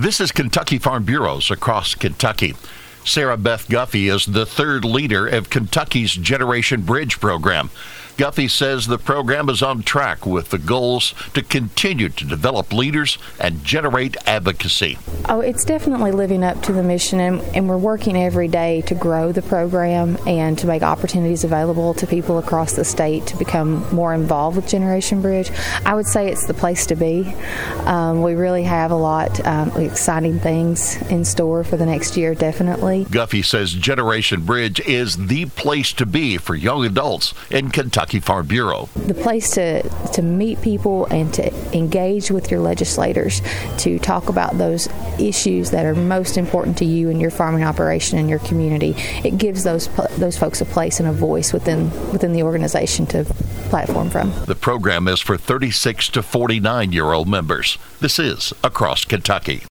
This is Kentucky Farm Bureaus across Kentucky. Sarah Beth Guffey is the third leader of Kentucky's Generation Bridge program. Guffey says the program is on track with the goals to continue to develop leaders and generate advocacy. Oh, it's definitely living up to the mission, and we're working every day to grow the program and to make opportunities available to people across the state to become more involved with Generation Bridge. I would say it's the place to be. We really have a lot of exciting things in store for the next year, definitely. Guffey says Generation Bridge is the place to be for young adults in Kentucky Farm Bureau. The place to meet people and to engage with your legislators to talk about those issues that are most important to you and your farming operation and your community. It gives those folks a place and a voice within the organization to platform from. The program is for 36 to 49-year-old members. This is Across Kentucky.